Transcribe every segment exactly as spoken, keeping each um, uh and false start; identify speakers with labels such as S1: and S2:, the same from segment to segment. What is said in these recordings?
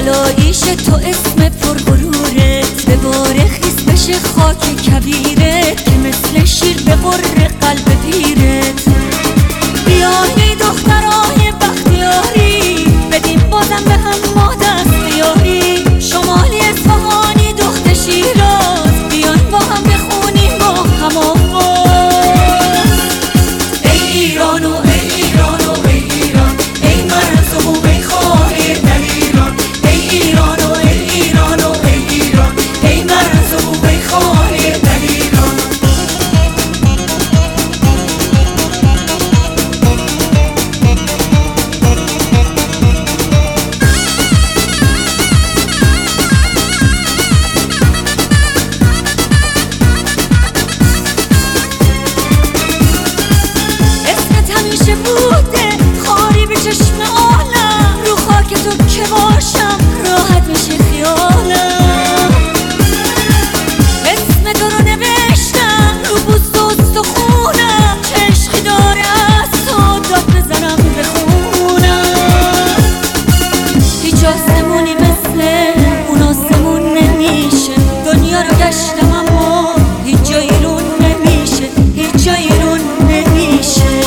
S1: بلاییش تو اسم پرغرورت به بار خیس بشه خاک کبیرت که مثل شیر به غر قلب پیرت. بیایی دخترای بختیاری بدیم بازم به هم ما دست بیاری. شمالی اصفهانی دخت شیراز بیاین با هم بخونیم با هم آواز. ای ایران و ای ایران و ای ایران، ای مرز و ای خواهی در ایران. ای ایران و ای ایران و ای ایران، ای مرز و ای خواهی در ایران. بوده خاری به چشم عالم، رو خاک تو که باشم راحت میشه خیالم. اسم تو رو نوشتم رو پوست و استخونم، چه عشقی داره از تو داد بزنم بخونم. هیچ آسمونی مثل اون آسمون نمیشه، دنیا رو گشتم اما هیچ جایی رو نمیشه، هیچ جایی رو نمیشه.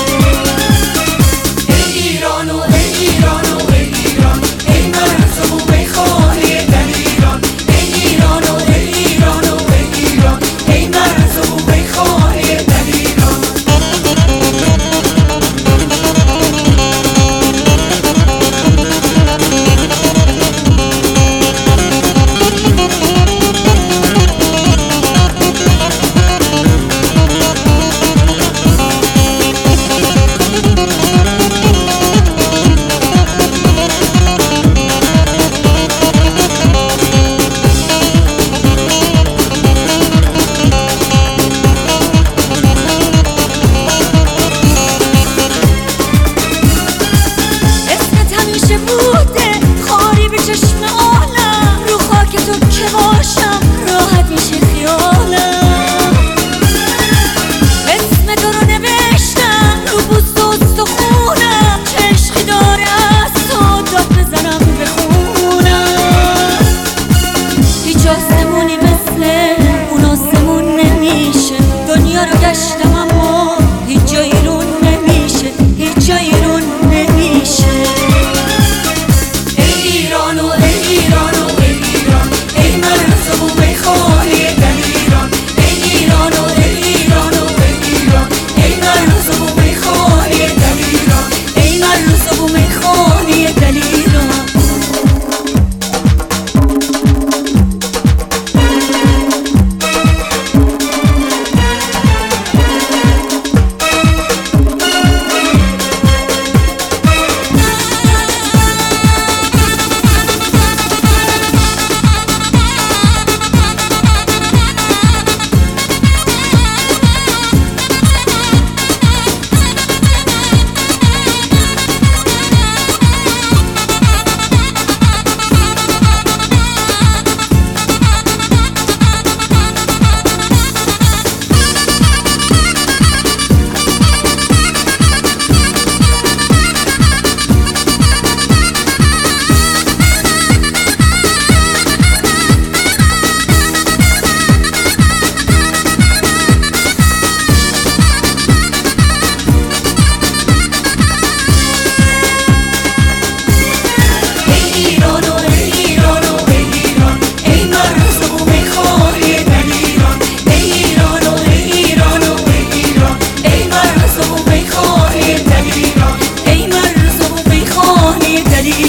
S1: بوده خاری به چشم عالم، رو خاک تو که باشم راحت میشه خیالم. اسم تو رو نوشتم رو پوست و استخونم، چه عشقی داره از تو داد بزنم بخونم. هیچ آسمونی مثل اون آسمون نمیشه، دنیا رو گشتم اما هیچ جایی رو نمیشه، هیچ جایی رو نمیشه.
S2: دلیل